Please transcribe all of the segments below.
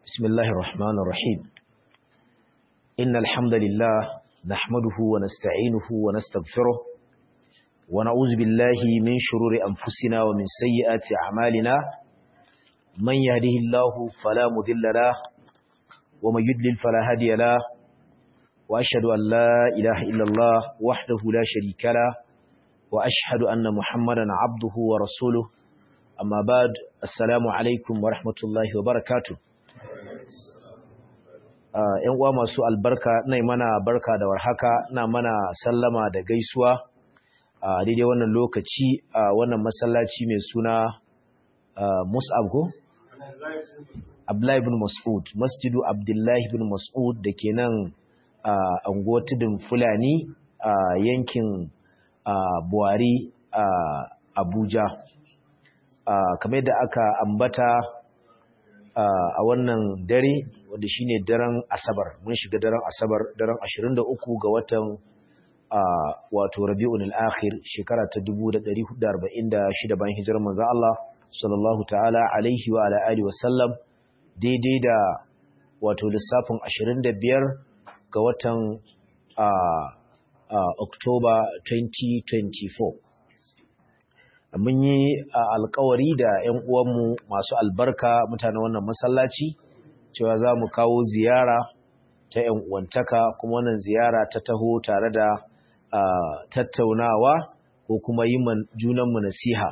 بسم الله الرحمن الرحيم إن الحمد لله نحمده ونستعينه ونستغفره ونعوذ بالله من شرور أنفسنا ومن سيئات أعمالنا من يهده الله فلا مضل له ومن يضلل فلا هادي له وأشهد أن لا إله إلا الله وحده لا شريك له وأشهد أن محمدا عبده ورسوله أما بعد السلام عليكم ورحمة الله وبركاته. ‘Yan uwa masu albarka, ina mana barka da warhaka, ina mana sallama da gaisuwa a daidai wannan lokaci a wannan masallaci mai suna Mus'ab ko? Abdullahi ibn Mas'ud, Masjidu Abdullahi ibn Mas'ud da ke nan a anguwar Tudun Fulani a yankin Buhari a Abuja. Kamar da aka ambata a wannan dare wanda shine daren Asabar, mun shiga daren Asabar daren 23 ga watan wato Rabiul Akhir shekara ta 1446 bayan hijirar manzo Allah sallallahu ta'ala alaihi wa ala alihi wa sallam, daidai da wato lissafin 25 ga watan October 2024. Mun yi alkawari da 'yan uwanmu masu albarka mutanen wannan masallaci cewa za mu kawo ziyara ta 'yan uwantaka, kuma wannan ziyara ta taho tare da tattaunawa ko kuma yi junanmu nasiha.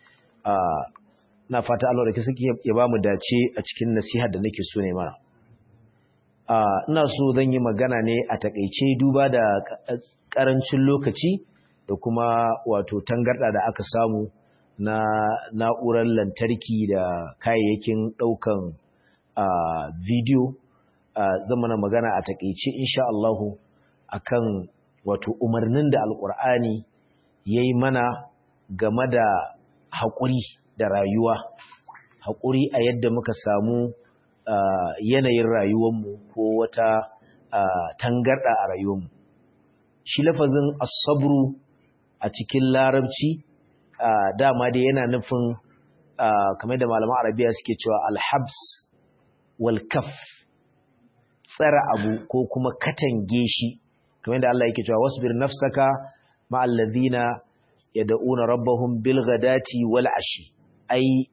Na fata Allah da suke ya ba mu dace a cikin nasiha da nake so ne mana. Ina so zan yi magana ne a takaice duba da ƙarancin lokaci da kuma wato tangarda da aka samu na na'urar lantarki da kayayyakin ɗaukan bidiyo. Zan mana magana a takeice insha Allahu akan wato umarnin da Alƙur'ani yayi mana game da haƙuri da rayuwa, haƙuri a yadda muka samu yanayin rayuwarmu ko wata tangarda a rayuwarmu. Shi lafazin as-sabru a cikin larabci dama dai yana nufin kamar da malaman arabiya suke cewa alhabs wal kaf, tsara abu ko kuma katange shi, kamar da Allah yake cewa wasbir nafsaka ma'al ladhina yad'una rabbahum bil ghadati wal ashi, ai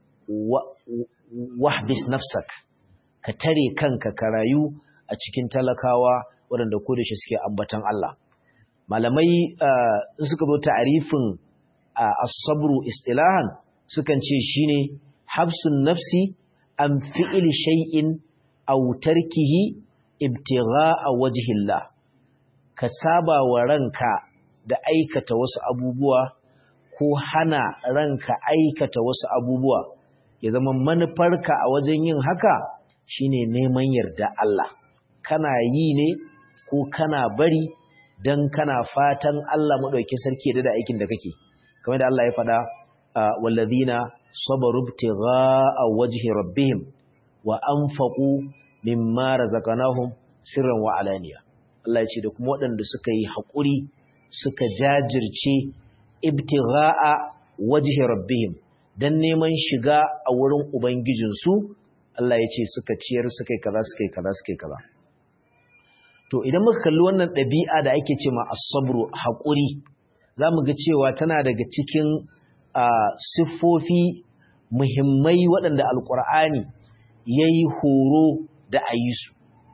wahbis nafsak, ka tare kanka ka rayu a cikin talakawa waɗanda ko da shi suke ambatan Allah. Malamai suka zo ta'arifin as-sabru istilahan sukan ce shine habsun nafsi an fi'il shay'in aw tarkihi ibtigha'a wajhillah, ka saba wa ranka da aikata wasu abubuwa ko hana ranka aikata wasu abubuwa, ya zama manufarka a wajen yin haka shine neman yarda Allah, kana yi ne ko kana bari dan kana fatan Allah madaukakin sarki ya da aikin da kake, kamar da Allah ya faɗa wallazina sabaru ibtigha'a wajhi rabbihim wa anfaqu mimma razaqnahum sirran wa alaniya. Allah ya ce da kuma waɗanda suka yi haƙuri suka jajirce ibtigha'a wajhi rabbihim dan neman shiga a wurin ubangijinsu, Allah ya ce suka ciyar suka yi kaza suka yi kaza suka yi kaza. To idan muka kalli wannan ɗabi'a da ake ce ma as-sabru, haƙuri, za mu ga cewa tana daga cikin siffofi muhimmai waɗanda Alƙur'ani ya yi horo da a yi su.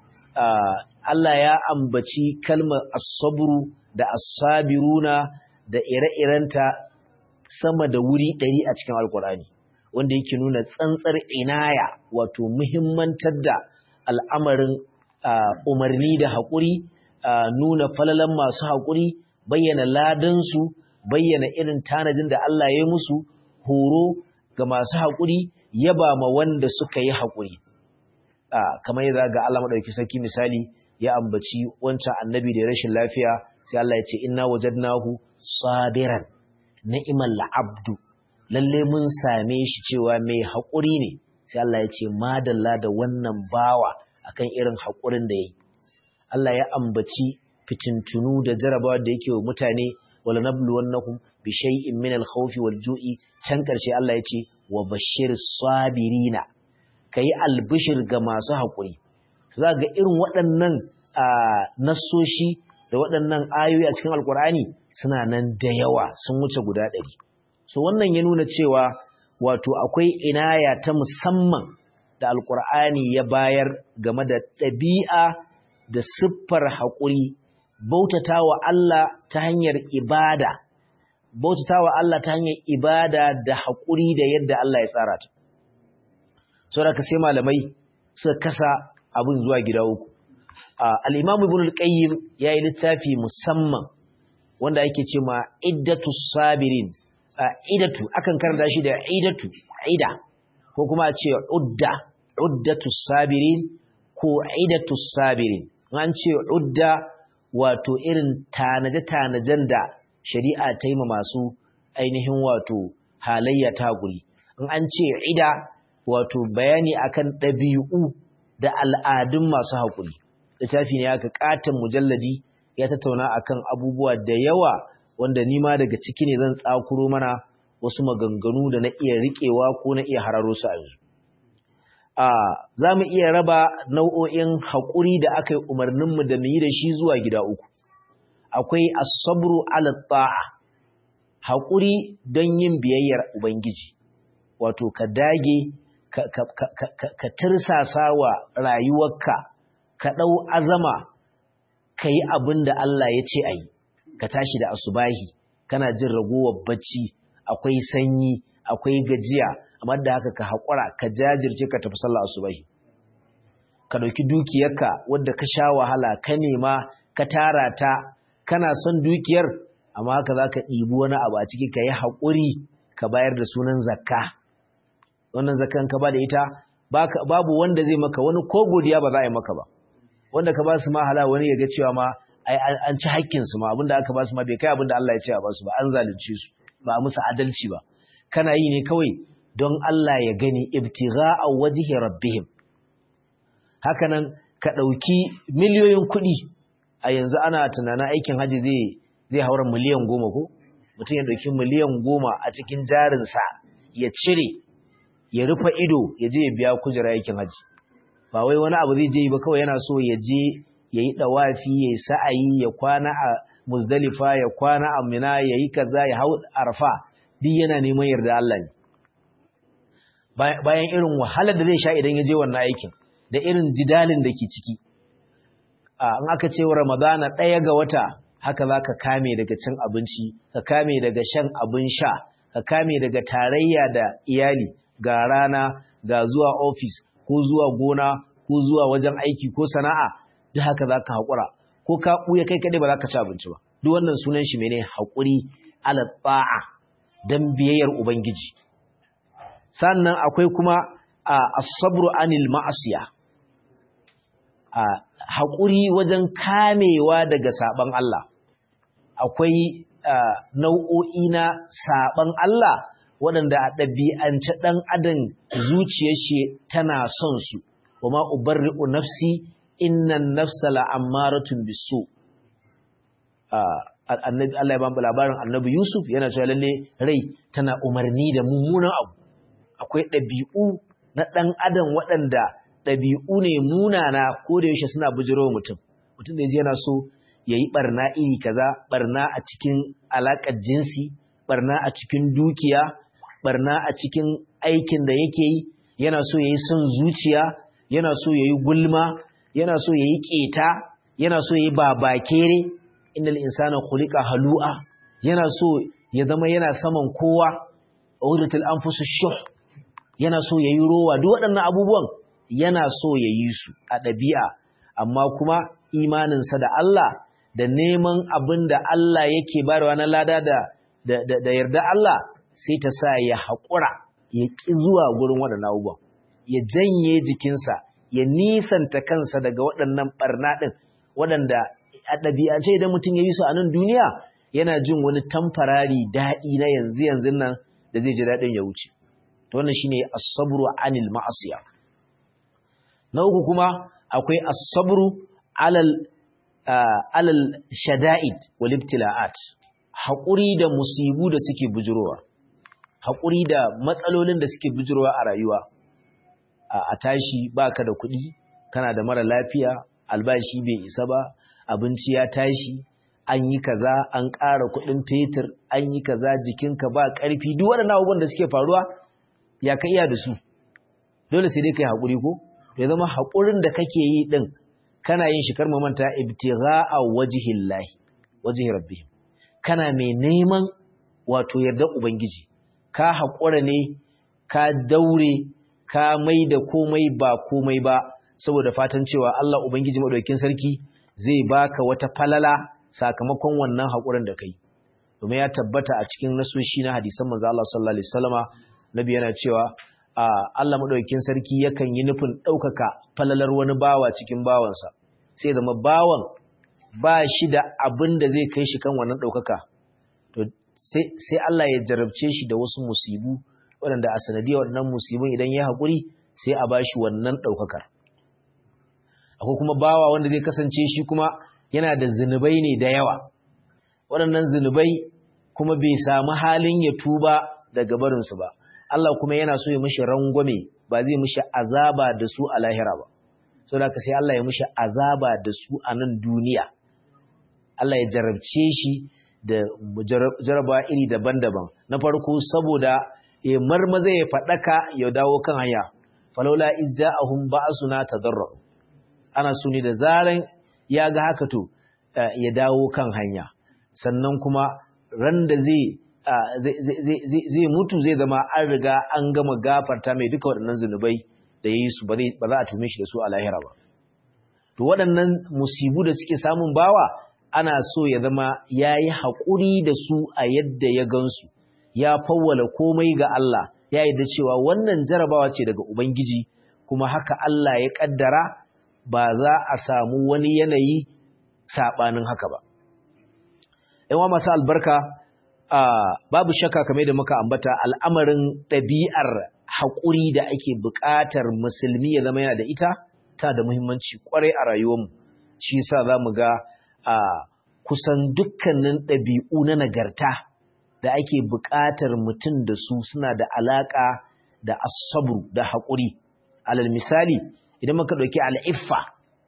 Allah ya ambaci kalmar as-sabru da as-sabiruna da ire-irenta sama da wuri 100 a cikin Alƙur'ani, wanda yake nuna tsantsar inaya, wato muhimmantar da al'amarin umarni da haƙuri, nuna falalan masu haƙuri, bayyana ladansu, bayyana irin tanadin da Allah ya yi musu, horo ga masu haƙuri, yaba ma wanda suka yi haƙuri. Kamar yadda ga Allah maɗauki sarki misali ya ambaci wancan annabi da rashin lafiya, sai Allah ya ce inna wajadnahu sabiran ni'mal abdu, lalle mun same shi cewa mai haƙuri ne. Sai Allah ya ce madalla da wannan bawa akan irin haƙurin da yayi. Allah ya ambaci fitintunu da jarabawa da yake wa mutane, wala nabluwannakum bi shay'in min al-khawfi wal-ju'i, can karshe Allah ya ce wa bashshiris sabirina, kai albishir ga masu haƙuri. Za ga irin waɗannan nassoshi da waɗannan ayoyi a cikin Alƙur'ani suna nan da yawa sun wuce guda 100. So wannan ya nuna cewa wato akwai inaya ta musamman da Alƙur'ani ya bayar game da ɗabi'a da siffar haƙuri, bautatawa Allah ta hanyar ibada, da haƙuri da yadda Allah ya tsara ta. Saboda ka sai malamai suka kasa abin zuwa gida uku. Al-Imam Ibn al-Qayyim yayi littafi musamman wanda yake cewa Iddatu Sabirin. Idatu akan karanta shi da ida ko kuma a ce Uddatu Sabirin ko Idatu Sabirin. An ce udda wato irin tanaje-tanajen da shari'a ta yi ma masu ainihin wato halayya ta guri. In an ce ida wato bayani akan ɗabi'u da al'adun masu haƙuri. Littafi ne aka ƙaton mujalladi ya tattauna akan abubuwa da yawa wanda ni ma daga ciki ne zan tsakuro mana wasu maganganu da na iya riƙewa ko na iya hararo su a yanzu. Za mu iya raba nau'o'in haƙuri da aka yi umarninmu da mu yi da shi zuwa gida uku. Akwai as-sabru ala ta'a, haƙuri don yin biyayyar Ubangiji, wato ka dage ka tirsasa wa rayuwarka, ka ɗau azama ka yi abin da Allah ya ce a yi, ka tashi da asubahi, kana jin ragowar bacci, akwai sanyi, akwai gajiya, amma da haka ka haƙura, ka jajirce ka tafi sallah asubahi. Ka ɗauki dukiyarka wadda ka sha wahala, ka nema, ka tara ta, kana son dukiyar, amma haka za ka ɗibi wani abu a ciki ka yi haƙuri ka bayar da sunan zakka. Wannan zakkan ka ba da ita, babu wanda zai maka, wani ko godiya ba za a yi maka ba. Wanda ka ba su ma hala wani ya ga cewa ma an ci haƙƙinsu ma, abinda aka ba su ma bai kai abinda Allah ya ce a ba su ba, an zalunce su, ba a musu adalci ba. Kana yi ne kawai don Allah ya gani, ibtigha'a wajhi rabbihim. Hakanan ka ɗauki miliyoyin kuɗi, a yanzu ana tunanin aikin haji zai haura miliyan 10 ko? Mutum ya ɗauki miliyan 10 a cikin jarinsa ya cire, ya rufe ido ya je ya biya kujera aikin haji. Ba wai wani abu zai je yi ba, kawai yana so ya je ya yi ɗawafi, ya yi sa'ayi, ya kwana a Muzdalifa, ya kwana a Mina, ya yi kaza, ya hau Arfa, duk yana neman yarda Allah ne. Bayan irin wahalar da zai sha idan ya je wannan aikin, da irin jidalin da ke ciki. In aka ce wa Ramadana 1 ga wata, haka za ka kame daga cin abinci, ka kame daga shan abin sha, ka kame daga tarayya da iyali, ga rana, ga zuwa ofis, ko zuwa gona, ko zuwa wajen aiki ko sana'a, duk haka za ka haƙura, ko ka ɓuya kai kaɗai ba za ka ci abinci ba. Duk wannan sunan shi mene haƙuri ala ta'a don biyayyar Ubangiji. Sannan akwai kuma as-sabru anil ma'asiya, haƙuri wajen kamewa daga saɓan Allah. Akwai nau'o'i na saɓan Allah waɗanda a ɗabi'ance ɗan adam zuciyar shi tana son su, wa ma ubarri'u nafsi innan nafsa la'ammaratun bisu. Allah ya ba mu labarin Annabi Yusuf yana cewa lalle rai tana umarni da mummunan abu. Akwai ɗabi'u na ɗan adam waɗanda ɗabi'u ne munana ko da yaushe suna bujiro mutum. Mutum da yana so ya yi ɓarna iri kaza, ɓarna a cikin alaƙar jinsi, ɓarna a cikin dukiya, ɓarna a cikin aikin da yake yi, yana so ya yi son zuciya, yana so ya yi gulma, yana so ya yi ƙeta, yana so ya yi babakere, innal insana khuliqa halu'a, yana so ya zama yana saman kowa, uritul anfusu shuh, yana so ya yi rowa, duk waɗannan abubuwan yana so ya yi su a ɗabi'a, amma kuma imaninsa da Allah da neman abin da Allah yake bayarwa na lada da yarda Allah sai ta sa ya haƙura ya ƙi zuwa gurin waɗannan abubuwan, ya janye jikinsa, ya nisanta kansa daga waɗannan ɓarna ɗin waɗanda a ɗabi'ance idan mutum ya yi su a nan duniya yana jin wani tamfarari daɗi na yanzu nan da zai ji daɗin ya wuce. To wannan shine as-sabru anil ma'asiya. Na uku kuma akwai as-sabru alal shada'id wal ibtila'at, haƙuri da musibu da suke bujurowa, haƙuri da matsalolin da suke bujurowa a rayuwa. a tashi baka da kuɗi, kana da mara lafiya, albashi bai isa ba, abinci ya tashi, an yi kaza, an ƙara kuɗin fetur, an yi kaza, jikinka ba ƙarfi, duk waɗannan abubuwan da suke faruwa ya ka iya da su. Dole sai dai kai haƙuri ko? Ya zama haƙurin da kake yi ɗin kana yin shi kar mu manta ibtigha'a wajhillahi, wajhi rabbihim. Kana mai neman wato yardar Ubangiji, ka haƙura ne, ka daure, ka mai da komai ba komai ba, saboda fatan cewa Allah Ubangiji Maɗaukakin Sarki zai baka wata falala sakamakon wannan haƙurin da kai. Domin ya tabbata a cikin nasoshi na hadisan manzo Allah sallallahu alaihi wasallama, Nabi yana cewa Allah Maɗaukakin Sarki yakan yi nufin ɗaukaka falalar wani bawa cikin bawansa, sai zama bawan ba shi da abin da zai kai shi kan wannan ɗaukaka. Sai Allah ya jarabce shi da wasu musibu waɗanda a sanadiyar wannan musibin idan ya haƙuri sai a ba shi wannan ɗaukakar. Akwai kuma bawa wanda zai kasance shi kuma yana da zunubai ne da yawa, waɗannan zunubai kuma bai samu halin ya tuba daga barinsu ba. Allah kuma yana so ya mishi rangwame, ba zai mishi azaba da su a lahira ba. So da sai Allah ya mishi azaba da su a nan duniya. Allah ya jarabce shi da jaraba iri daban-daban. Na farko saboda ya marmaza ya faɗaka ya dawo kan hanya. Falaula izja'ahum ba'suna tadarru. Ana so ne da zaran ya ga haka to ya dawo kan hanya. Sannan kuma ran da zai mutu zai zama an riga an gama gafarta mai duka waɗannan zunubai da yayi su ba za a tume shi da su a lahira ba. To waɗannan musibu da suke samun bawa ana so ya zama ya yi haƙuri da su a yadda ya gansu, ya fawwala komai ga Allah, ya yi da cewa wannan jarabawa ce daga Ubangiji, kuma haka Allah ya ƙaddara ba za a samu wani yanayi saɓanin haka ba. ‘Yan masu albarka, babu shakka kamar da muka ambata al'amarin ɗabi'ar haƙuri da ake buƙatar musulmi ya zama yana da ita, ta da muhimmanci ƙwarai a rayuwarmu. Shi sa za mu ga kusan dukkanin ɗabi'u na nagarta da ake buƙatar mutum da su suna da alaƙa da asabru da haƙuri. Alal misali, idan muka ɗauki al'iffa,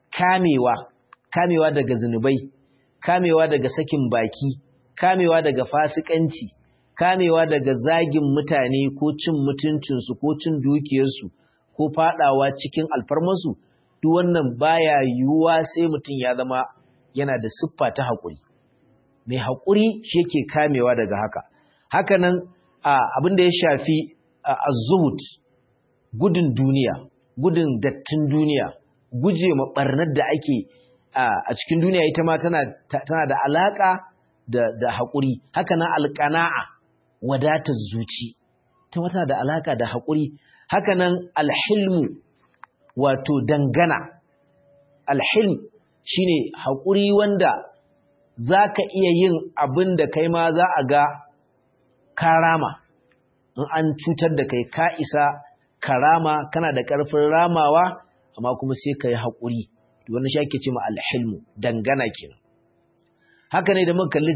kamewa daga zunubai, kamewa daga sakin baki, kamewa daga fasikanci, kamewa daga zagin mutane ko cin mutuncinsu ko cin dukiyarsu ko faɗawa cikin alfarmarsu, duk wannan baya yiwuwa sai mutum ya zama yana da siffa ta haƙuri. Mai haƙuri shi yake kamewa daga haka. Hakanan abin da ya shafi az-zuhud, gudun duniya, gudun dattin duniya, guje ma barnar da ake a cikin duniya, ita ma tana da alaka da haƙuri. Hakanan alqana'a, wadatar zuci, ita ma tana da alaka da haƙuri. Hakanan alhilmu, wato dangana. Alhilm shine haƙuri wanda za ka iya yin abin da kai ma za a ga karama. In an cutar da kai ka isa karama, kana da ƙarfin ramawa, amma kuma sai ka yi haƙuri. Wannan shi ake ce ma alhilmu, dangana kenan. Haka ne da muka kalli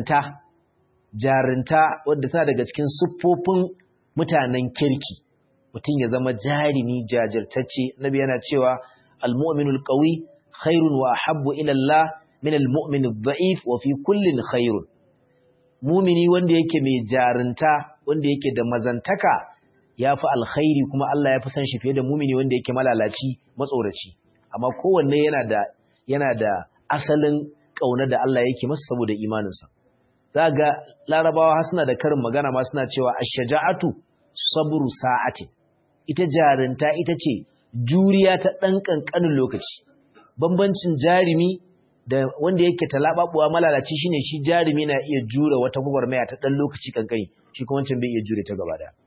jarinta wadda ta daga cikin siffofin mutanen kirki. Mutum ya zama jarimi, jajirtacce. Nabi yana cewa al-mu'minul qawi khairun wa ahabbu ila Allah min al-mu'min ad-da'if wa fi kullin khairun. Mumini wanda yake mai jarinta, wanda yake da mazantaka, yafi alkhairi kuma Allah yafi san shi fiye da mumini wanda yake malalaci, matsoraci. Amma kowanne yana da asalin kauna da Allah yake masa saboda imaninsa. Zaga Larabawa har suna da karin magana ma suna cewa ash-shaja'atu sabru sa'atin. Ita jarinta ita ce juriya ta ɗan ƙanƙanin lokaci. Bambancin jarumi da wanda yake talababuwa malalaci shine shi jarumi na iya jure wata gwagwarmaya ta ɗan lokaci kankani, shi kuma wancan bai iya jure ta gaba daya.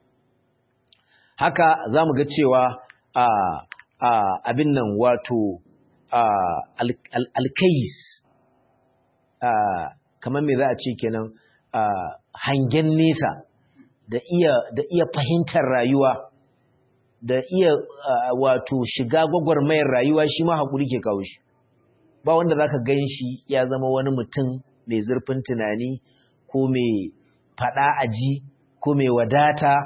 Haka zamu ga cewa abin nan wato alkais, kamar me za a ce kenan, hangen nesa da iya fahimtar rayuwa, da iya wato shiga gwagwarmayar rayuwa, shi ma haƙuri ke kawo shi. Ba wanda zaka gan shi ya zama wani mutum mai zurfin tunani ko mai faɗa aji ko mai wadata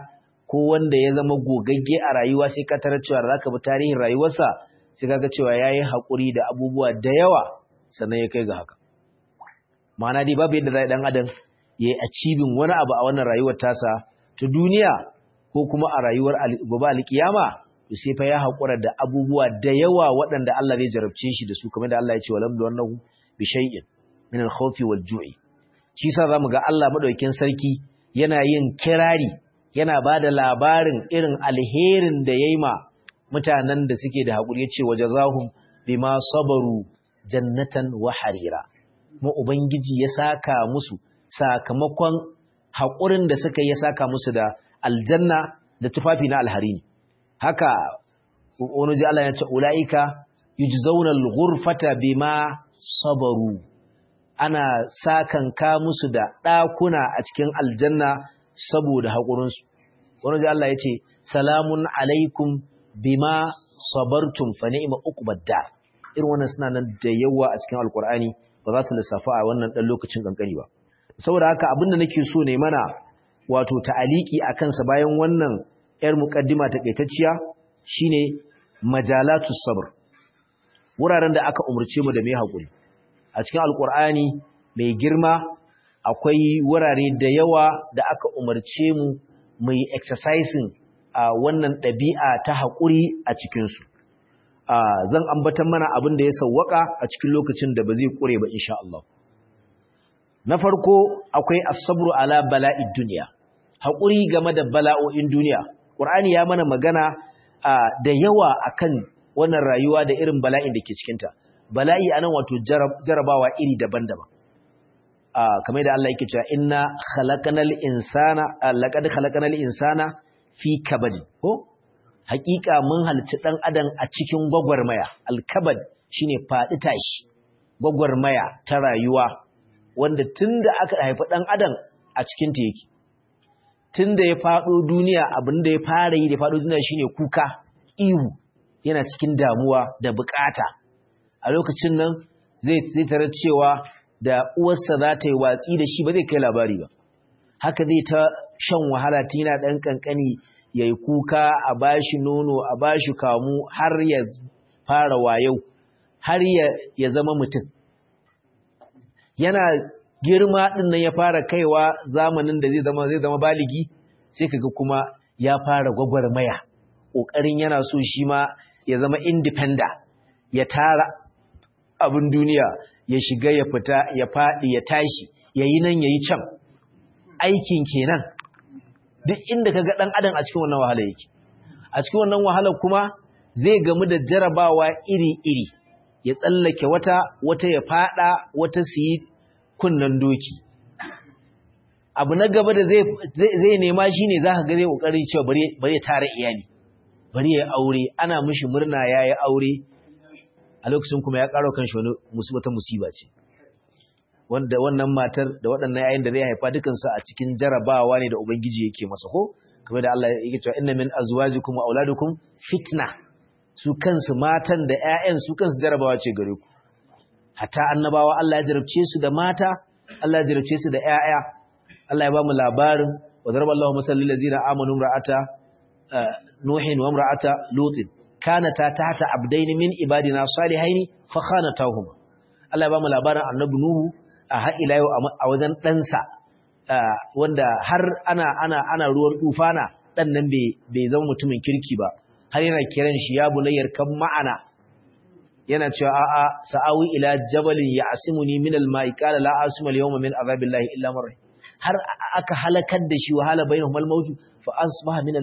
ko wanda ya zama gogagge a rayuwa sai ka tarar cewa zaka bi tarihin rayuwarsa sai kaga cewa yayi hakuri da abubuwa da yawa sannan ya kai ga haka. Ma'ana dai babu yadda zai dan adam yayi achieving wani abu a wannan rayuwar tasa ta duniya ko kuma a rayuwar gobe alkiyama sai fa ya hakura da abubuwa da yawa waɗanda Allah zai jarabce shi da su kamar da Allah ya ce walam duwannahu bi shay'in min al-khawfi wal-ju'i. Shi sa zamu ga Allah madaukakin sarki yana yin kirari, yana bada labarin irin alherin da yayi ma mutanen da suke da hakuri, yace wajazahum bima sabaru jannatan wa harira. Mu ubangiji ya saka musu sakamakon hakurin da suka yi, ya saka musu da aljanna da tufafi na alharini. Haka wani ji Allah ya ce ulaika yujzauna al-ghurfata bima sabaru, ana sakanka musu da ɗakuna a cikin aljanna saboda haƙurinsu. Wani ji Allah ya ce salamun alaikum bima sabartum fa ni'ma uqbad dar. Irin wannan suna nan da yawa a cikin alkur'ani, ba za su lissafa a wannan ɗan lokacin kankani ba. Saboda haka abinda nake so ne mana wato ta'aliki a kansa bayan wannan ‘yar muƙaddima taƙaitacciya shine majalatu sabr, wuraren da aka umarce mu da mai haƙuri. A cikin alƙur'ani mai girma akwai wurare da yawa da aka umarce mu mai exercising a wannan ɗabi'a ta haƙuri a cikinsu. Zan ambatan mana abin da ya sawwaka a cikin lokacin da ba zai ƙure ba insha Allah. Na farko akwai as-sabru ala bala'id dunya, haƙuri game da bala'o'in duniya. Qur'ani ya mana magana da yawa akan wannan rayuwa da irin bala'in da ke cikinta. Bala'i anan wato jarabawa iri daban-daban. Kamar da Allah yake cewa inna khalaqanal insana laqad khalaqanal insana fi kabad. Ko hakika mun halicci dan adam a cikin gwagwarmaya. Al-kabad shine fadi tashi. Gwagwarmaya ta rayuwa wanda tunda aka haifi dan adam a cikin ta yake. Tunda ya fado duniya abinda ya fara yi da fado duniya shine kuka, ihu, yana cikin damuwa da bukata. A lokacin nan zai tarar cewa da uwarsa za ta yi watsi da shi ba zai kai labari ba. Haka zai ta shan wahala tina dan kankani yayi kuka, a bashi nono, a bashi kamu har ya fara wayau, har ya zama mutum. Yana girma din nan ya fara kaiwa zamanin da zai zama baligi, sai kaga kuma ya fara gwagwarmaya, kokarin yana so shi ma ya zama independent, ya tara abin duniya, ya shiga ya fita, ya fadi ya tashi, yayi nan yayi can. Aikin kenan. Duk inda kaga dan adam a cikin wannan wahala yake. A cikin wannan wahala kuma zai gamu da jarabawa iri-iri. Ya tsallake wata ya fada, wata su yi kunnan doki. Abu na gaba da zai nema shine zaka ga zai kokari cewa bari ya tare iyali, bari ya aure, ana mishi murna yayi aure, a lokacin kuma ya karo kanshi wani musiba ce. Wanda wannan matar da waɗannan yayin da zai haifa dukansu a cikin jarabawa ne da ubangiji yake masa, ko kamar da Allah yake cewa inna min azwajikum wa auladukum fitna. Su kansu matan da ƴaƴan su kansu jarabawa ce gare ku. Hatta annabawa Allah ya jarabce su da mata, Allah ya jarabce su da ƴaƴa. Allah ya ba mu labarin wa daraballahu masallil ladzina amanu imra'ata nuhin wa imra'ata lutin kanata tahta abdaini min ibadina salihaini fa khanatahuma. Allah ya ba mu labarin annabi Nuhu a har ila yau a wajen ɗansa wanda har ana ruwan tufana ɗan nan bai zama mutumin kirki ba, har yana kiran shi ya bunayyar kan ma'ana, yana cewa a'a sa'awi ila jabalin ya'simuni min al-ma'i qala la asima al-yawma min azabillahi illa man rahim. Har aka halakar da shi wahala bainahum al-maut fa asbaha min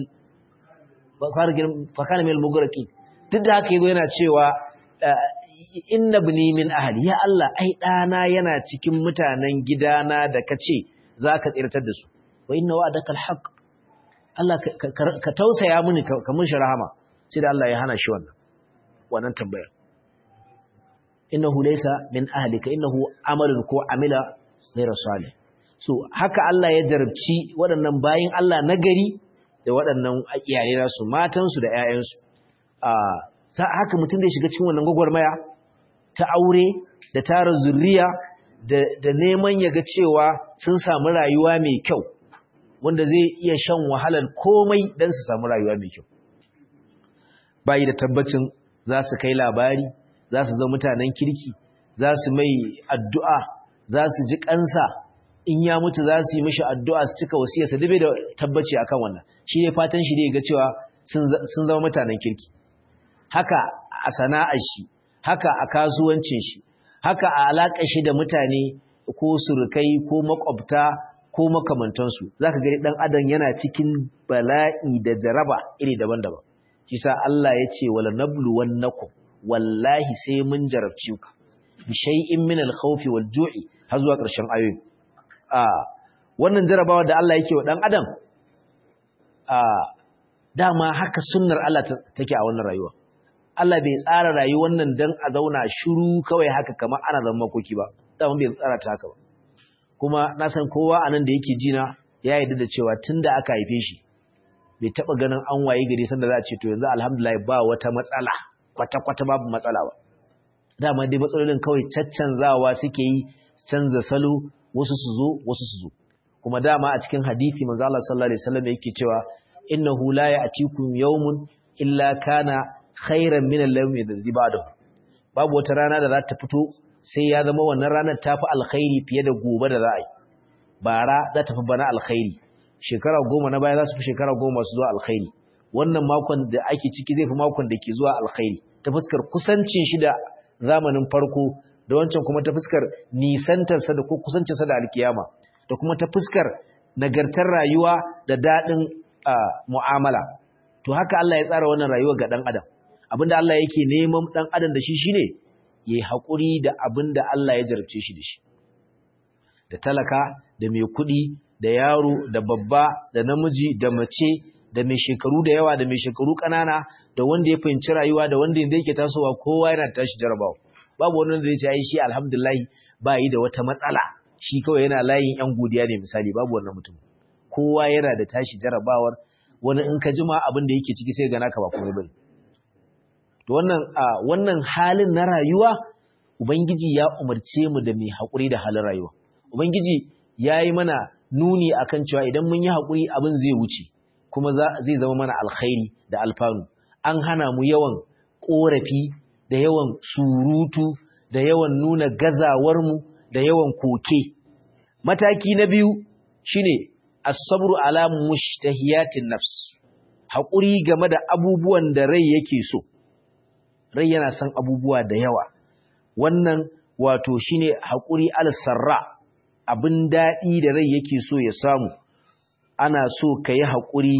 fa kana min al-mughraqin. Duk da haka yazo yana cewa inna ibni min ahli, ya Allah ai dana yana cikin mutanen gidana da kace zaka tsirtar da su, wa inna wa'adaka al-haq. Allah ka tausaya mini ka mun shi rahama. Sai da Allah ya hana shi wannan tambayar. Innahu laysa min ahlika innahu amalun ko amila ghayra salih. So haka Allah ya jarabci waɗannan bayin Allah nagari da waɗannan iyalai nasu, matansu da ƴaƴansu. Haka mutum zai shiga cikin wannan gwagwarmaya ta aure da tara zuriya da neman ya ga cewa sun samu rayuwa mai kyau. wanda zai iya shan wahalar komai don su samu rayuwa mai kyau. Bayi da tabbacin za su kai labari, za su zama mutanen kirki, za su mai addu'a, za su ji kansa, in ya mutu za su yi mishi addu'a su cika wasiyarsa, duk bai da tabbaci akan wannan. Shi ne fatan shi ne ga cewa sun zama mutanen kirki. Haka a sana'ar shi, haka a kasuwancin shi, haka a alaƙar shi da mutane ko surukai ko makwabta ko makamantansu. Za ka gani ɗan adam yana cikin bala'i da jaraba iri daban-daban. Shi sa Allah ya ce wala nabluwannakum, wallahi sai mun jarabci ku bi shay'in min al-khawfi wal-ju'i har zuwa ƙarshen ayoyi. Wannan jarabawa da Allah yake wa ɗan adam dama haka sunnar Allah take a wannan rayuwa. Allah bai tsara rayuwar nan dan a zauna shiru kawai haka kamar ana zama makoki ba. Dama bai tsara ta haka ba. Kuma na san kowa anan da yake jina ya yarda da cewa tunda aka haife shi bai taba ganin an waye gari sanda za a ce to yanzu alhamdulillah ba wata matsala, kwata-kwata babu matsala ba. Dama dai matsalolin kawai caccanzawa suke yi, canza salo, wasu su zo, wasu su zo. Kuma dama a cikin hadisi manzo Allah sallallahu alaihi wasallam yake cewa innahu la ya'tikum yawmun illa kana khairan min al-yawmi alladhi ba'dahu. Babu wata rana da za ta fito sai ya zama wannan ranar ta fi alkhairi fiye da gobe da za a yi. Bara za ta fi bana alkhairi, shekara 10 na baya za su fi shekara 10 masu zuwa alkhairi, wannan makon da ake ciki zai fi makon da ke zuwa alkhairi, ta fuskar kusancin shi da zamanin farko, da wancan kuma ta fuskar nisantarsa da ko kusancinsa da alkiyama, da kuma ta fuskar nagartar rayuwa da daɗin mu'amala. To haka Allah ya tsara wannan rayuwa ga ɗan adam. Abinda Allah yake neman ɗan adam da shi shine yayi haƙuri da abinda Allah ya jarabce shi da shi. Da talaka, da mai kuɗi, da yaro, da babba, da namiji, da mace, da mai shekaru da yawa, da mai shekaru ƙanana, da wanda ya fahimci rayuwa, da wanda yanzu yake tasowa, kowa yana tashi jarabawa. Babu wani wanda zai ce ai shi alhamdulillah ba yi da wata matsala, shi kawai yana layin yan godiya ne misali, babu wannan mutum. Kowa yana da tashi jarabawar, wani in ka jima abin da yake ciki sai ga naka ba komai bane. To wannan halin na rayuwa Ubangiji ya umarce mu da mai haƙuri da halin rayuwa. Ubangiji ya yi mana nuni akan cewa idan mun yi haƙuri abin zai wuce, kuma zai zama mana alkhairi da alfanu. An hana mu yawan ƙorafi da yawan surutu da yawan nuna gazawarmu da yawan koke. Mataki na biyu shine as-sabru ala mushtahiyatin nafs. Haƙuri game da abubuwan da rai yake so. Rai yana son abubuwa da yawa. Wannan wato shine haƙuri al-sarra, abin daɗi da rai yake so ya samu. Ana so ka yi haƙuri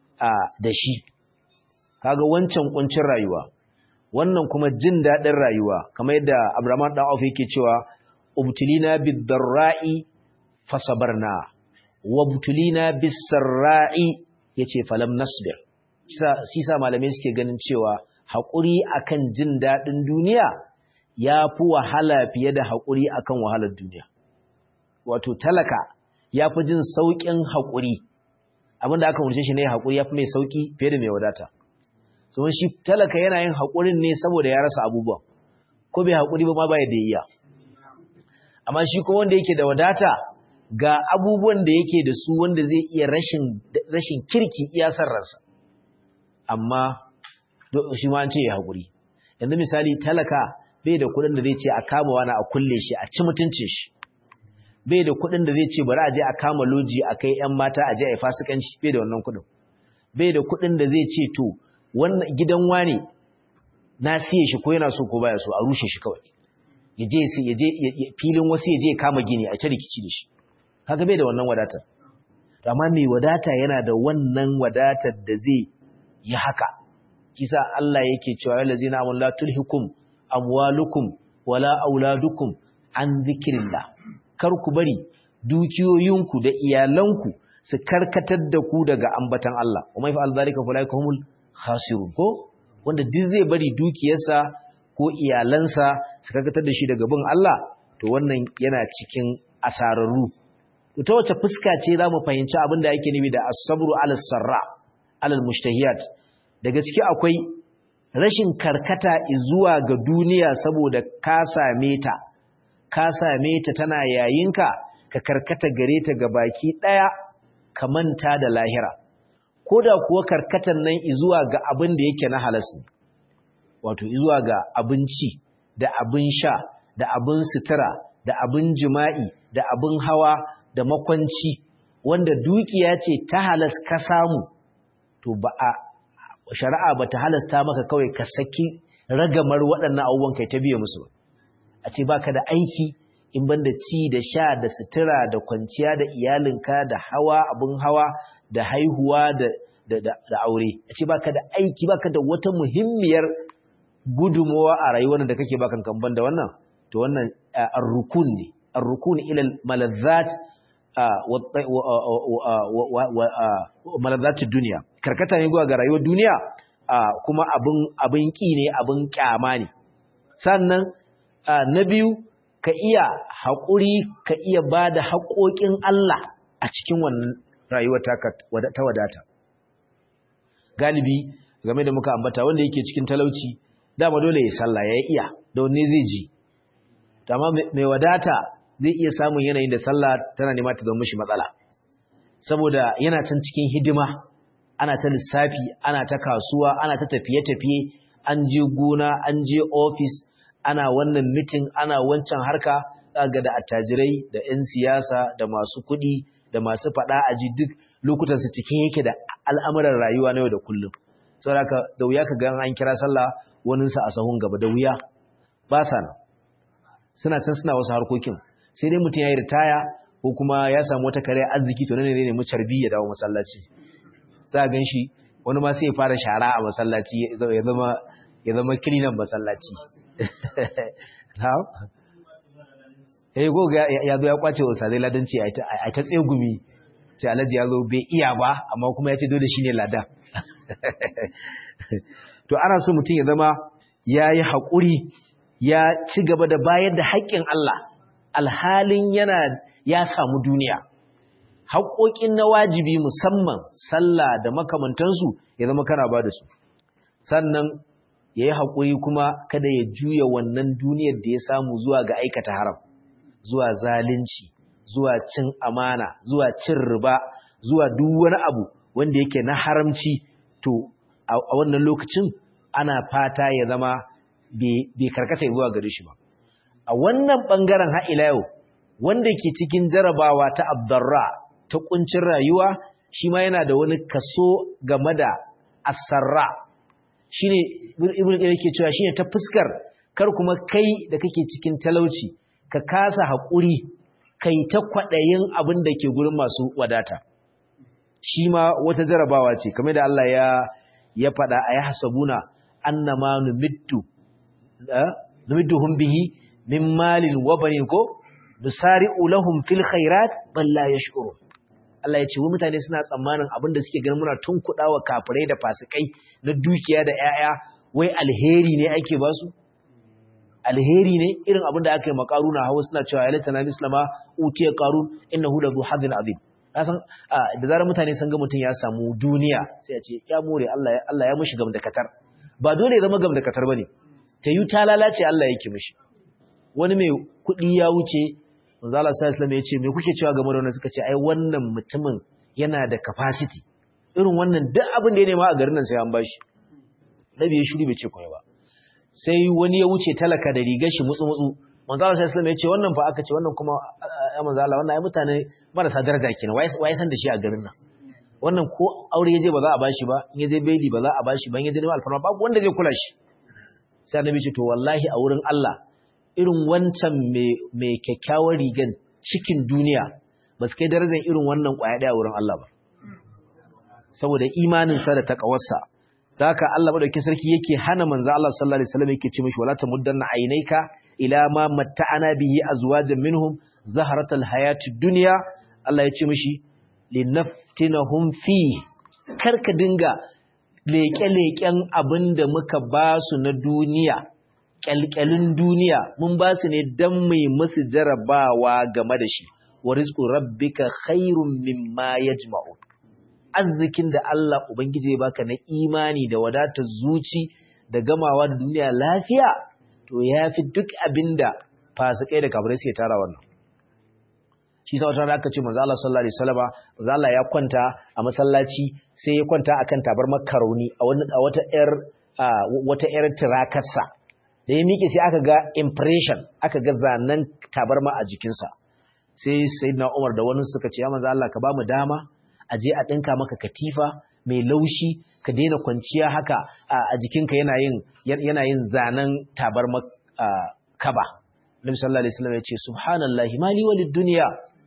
da shi. Kaga wancan kuncin rayuwa, wannan kuma jin daɗin rayuwa, kamar yadda Abdurrahman dan Auf yake cewa ubtulina bid-darra'i fasabarna wa ubtulina bis-sarra'i yace falam nasbir. Sisa malamai suke ganin cewa haƙuri akan jin daɗin duniya yafi wahala fiye da haƙuri akan wahalar duniya. Wato talaka yafi jin sauƙin haƙuri, abinda aka umarce shi ne haƙuri yafi mai sauƙi fiye da mai wadata. So shi talaka yana yin haƙurin ne saboda ya rasa abubuwa, ko bai haƙuri ba ma ba da iya. Amma shi ko wanda yake da wadata ga abubuwan da yake da su wanda zai iya rashin kirki iya san ransa, amma shi ma an ce ya haƙuri. Yanzu misali talaka bai da kuɗin da zai ce a kama wani a kulle shi a ci mutuncin shi, bai da kuɗin da zai ce bari a je a kama loji a kai 'yan mata a je a yi fasikanci, bai da wannan kuɗin. Bai da kuɗin da zai ce to wannan gidan wane na siye shi ko yana so ko baya so a rushe shi kawai, yaje filin wasu yaje kama gini a ta rikici da shi. Kaga bai da wannan wadatar. Amma mai wadata yana da wannan wadatar da zai yi haka. Kisa Allah yake cewa allazina amanu la tulhikum amwalukum wala auladukum an zikrillah. Kar ku bari dukiyoyinku da iyalanku su karkatar da ku daga ambatan Allah. Wa mai fa'al zalika fa laika humul khasirun. Ko wanda duk zai bari dukiyarsa ko iyalansa su karkatar da shi daga bin Allah, to wannan yana cikin asararru. To ta wace fuska ce zamu fahimci abin da yake nufi da as-sabru 'ala sarra 'ala al-mushtahiyat? Daga ciki akwai rashin karkata zuwa ga duniya saboda ka same ta tana yayinka, ka karkata gare ta ga baki daya ka manta da lahira ko da kuwa karkatan nan zuwa ga abin da yake na halas ne wato zuwa ga abinci da abin sha da abin sutura da abin jima'i da abin hawa da makwanci wanda dukiya ce ta halas ka samu to ba a shari'a ba ta halasta maka kawai ka saki ragamar waɗannan abubuwan kai ta biye musu a ce baka da aiki in banda ci da sha da sutura da kwanciya da iyalinka da hawa abin hawa da haihuwa da aure a ce baka da aiki baka da wata muhimmiyar gudunmawa a rayuwar da kake bakan kan da wannan to wannan ar-rukun ne ar-rukun ila malazzat malazzat dunya karkata ne zuwa ga rayuwar duniya kuma abin ki ne abin kyama ne sannan na biyu ka iya haƙuri ka iya ba da haƙoƙin Allah a cikin wannan rayuwar ta wadata galibi game da muka ambata wanda yake cikin talauci dama dole ya sallah ya iya da wani zai ji amma mai wadata zai iya samun yanayin da sallah tana nema ta zama mishi matsala saboda yana can cikin hidima ana ta lissafi ana ta kasuwa ana ta tafiye-tafiye an je gona an je ofis ana wannan mitin ana wancan harka ga da attajirai da 'yan siyasa da masu kuɗi da masu faɗa aji duk lokutan su cike yake da al'amuran rayuwa na yau da kullum saboda da wuya ka ga an kira sallah waninsa a sahun gaba da wuya ba sa nan suna can suna wasu harkokin sai dai mutum ya yi ritaya ko kuma ya samu wata kare arziki to ne ne mu carbi ya dawo masallaci za a gan shi wani ma sai ya fara shara a masallaci ya zama kilinan masallaci go ya zo ya kwace wa sadai ladanci a ta tsegumi sai alhaji ya zo bai iya ba amma kuma ya ce dole shi ne ladan to ana so mutum ya zama ya yi haƙuri ya ci gaba da bayar da haƙƙin Allah alhalin ya samu duniya haƙoƙin na wajibi musamman sallah da makamantansu ya zama kana ba da su sannan ya yi haƙuri kuma kada ya juya wannan duniyar da ya samu zuwa ga aikata haram zuwa zalunci zuwa cin amana zuwa cin riba zuwa duk wani abu wanda yake na haramci to a wannan lokacin ana fata ya zama bai karkata zuwa gare shi ba a wannan bangaren har ila yau wanda ke cikin jarabawa ta abdarra ta kuncin rayuwa shi ma yana da wani kaso game da asarra shine ibnu qayyim yake cewa shine ta fuskar kar kuma kai da kake cikin talauci ka kasa hakuri kai ta kwadayin abin da ke gurin masu wadata shi ma wata jarabawa ce kamar da Allah ya faɗa a hasabuna annama numidduhum bihi min malin wa banin ko nusari'u lahum fil khairat bal la yash'urun Allah ya ce wai mutane suna tsammanin abin da suke ganin muna tunkudawa kafirai da fasikai na dukiya da 'ya'ya wai alheri ne ake ba su alheri ne irin abin da aka yi makaruna hawa suna cewa ya latana mislama utiya qarun innahu la zu hadin azim kasan da zarar mutane sun ga mutun ya samu duniya sai ya ce ya more Allah ya mishi gamdakatar ba dole ya zama gamdakatar bane ta yi ta lalace Allah yake mishi wani mai kuɗi ya wuce manzo Allah sallallahu alaihi wasallam ya ce me kuke cewa game da wannan suka ce ai wannan mutumin yana da capacity irin wannan duk abin da ya nema a garin nan sai an bashi nabi ya shiru bai ce komai ba sai wani ya wuce talaka da rigar shi mutsu manzo Allah sallallahu alaihi wasallam ya ce wannan fa aka ce wannan kuma ya manzo Allah wannan ai mutane marasa daraja kenan wai san da shi a garin nan wannan ko aure yaje ba za a bashi ba in yaje baili ba za a bashi ba in yaje neman alfarma babu wanda zai kula shi sai annabi ce to wallahi a wurin Allah irin wancan mai kyakkyawar rigan cikin duniya ba su kai darajar irin wannan kwaya daya wurin Allah ba saboda imanin sa da takawarsa da haka Allah madaukakin sarki yake hana manzo Allah sallallahu alaihi wasallam yake ce mishi wala tamuddanna aynaika ila ma matta'ana bihi azwajan minhum zahratal hayatid dunya Allah ya ce mishi linaftinahum fi karka dinga leke-leken abinda muka ba su na duniya kyalkyalin duniya mun ba su ne dan mai musu jarabawa game da shi wa rizqu rabbika khairum mimma yajma'un arzikin da Allah ubangiji ya baka na imani da wadatar zuci da gamawa da duniya lafiya to yafi duk abinda fasikai da kafirai suke tara wannan shi sa wata aka ce manzo Allah sallallahu alaihi wasallam manzo Allah ya kwanta a masallaci sai ya kwanta akan tabarmar karauni a wata yar tirakarsa da ya miƙe sai aka ga impression aka ga zanen tabarma a jikinsa sai sayyidina Umar da wani suka ce ya manzo Allah ka ba mu dama a je a dinka maka katifa mai laushi ka daina kwanciya haka a jikinka yana yin zanen tabarma kaba. Nabi sallallahu alaihi wasallam ya ce subhanallahi mali walid dunya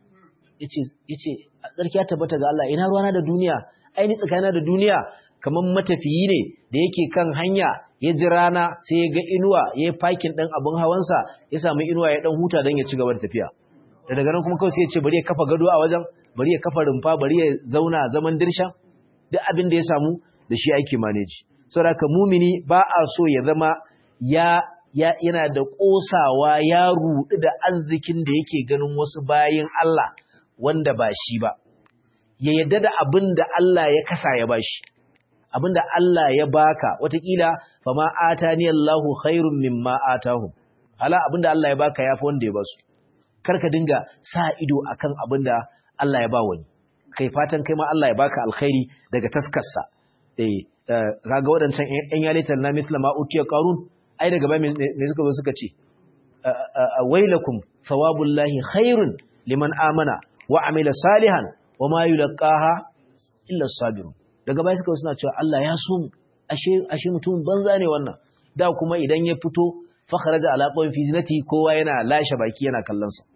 yace tsarki ya tabbata ga Allah ina ruwana da duniya ai ni tsakanina da duniya kaman matafiyi ne da yake kan hanya ya ji rana sai ya ga inuwa ya yi fakin ɗin abin hawansa ya samu inuwa ya ɗan huta don ya ci gaba da tafiya da daga nan kuma kawai sai ya ce bari ya kafa gado a wajen bari ya kafa rumfa bari ya zauna zaman dirsha duk abin da ya samu da shi ake maneji saboda haka mumini ba a so ya zama yana da ƙosawa ya ruɗu da arzikin da yake ganin wasu bayin Allah wanda ba shi ba ya yadda da abin da Allah ya kasa ya bashi abinda Allah ya baka watakila fama atani Allahu khairum mimma atahum ala abinda Allah ya baka yafi wanda ya basu karka dinga sa ido akan abinda Allah ya ba wani kai fatan kai ma Allah ya baka alkhairi daga taskarsa kaga wadancan ƴan yalitan na misla ma utiya qarun ai daga ba me suka zo suka ce wailakum thawabullahi khairun liman amana wa amila salihan wa ma yulqaha illa as-sabirun daga baya suka suna cewa Allah ya so ashe mutum banza ne wannan da kuma idan ya fito fa kharaja ala qawmi fi zinati kowa yana lashe baki yana kallon sa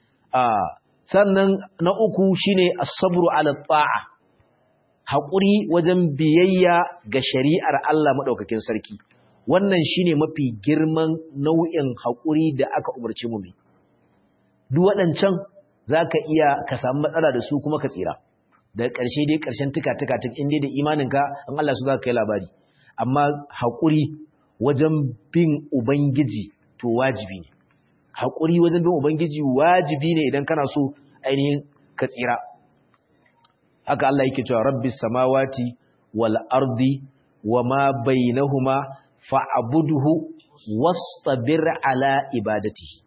sannan na uku shine as-sabru ala ta'a hakuri wajen biyayya ga shari'ar Allah madaukakin sarki wannan shine mafi girman nau'in hakuri da aka umarce mu duk waɗancan zaka iya ka samu matsala da su kuma ka tsira da ƙarshe dai ƙarshen tuka-tuka inda da imaninka an Allah su za ka kai labari amma haƙuri wajen bin Ubangiji to wajibi ne haƙuri wajen bin Ubangiji wajibi ne idan kana so ainihin ka tsira haka Allah yake cewa rabbis samawati wal ardi wama bainahuma fa'budhu wastabir ala ibadatihi